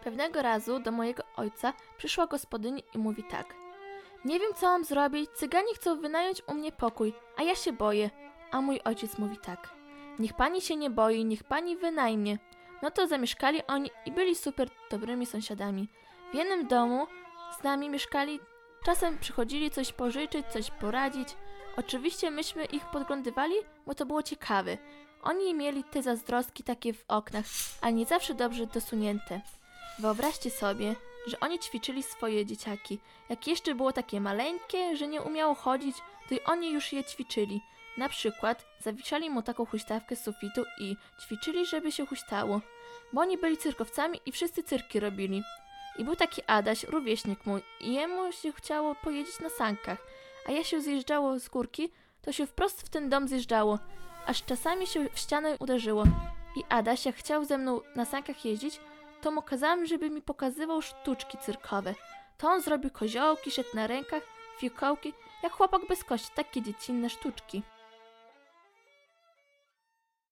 Pewnego razu do mojego ojca przyszła gospodyni i mówi tak. Nie wiem, co mam zrobić, cyganie chcą wynająć u mnie pokój, a ja się boję. A mój ojciec mówi tak. Niech pani się nie boi, niech pani wynajmie. No to zamieszkali oni i byli super dobrymi sąsiadami. W jednym domu z nami mieszkali, czasem przychodzili coś pożyczyć, coś poradzić. Oczywiście myśmy ich podglądywali, bo to było ciekawe. Oni mieli te zazdrostki takie w oknach, ale nie zawsze dobrze dosunięte. Wyobraźcie sobie, że oni ćwiczyli swoje dzieciaki. Jak jeszcze było takie maleńkie, że nie umiało chodzić, to i oni już je ćwiczyli. Na przykład zawieszali mu taką huśtawkę z sufitu i ćwiczyli, żeby się huśtało. Bo oni byli cyrkowcami i wszyscy cyrki robili. I był taki Adaś, rówieśnik mój, i jemu się chciało pojeździć na sankach. A jak się zjeżdżało z górki, to się wprost w ten dom zjeżdżało, aż czasami się w ścianę uderzyło. I Adaś, jak chciał ze mną na sankach jeździć, to mu kazałem, żeby mi pokazywał sztuczki cyrkowe. To on zrobił koziołki, szedł na rękach, fikołki, jak chłopak bez kości, takie dziecinne sztuczki.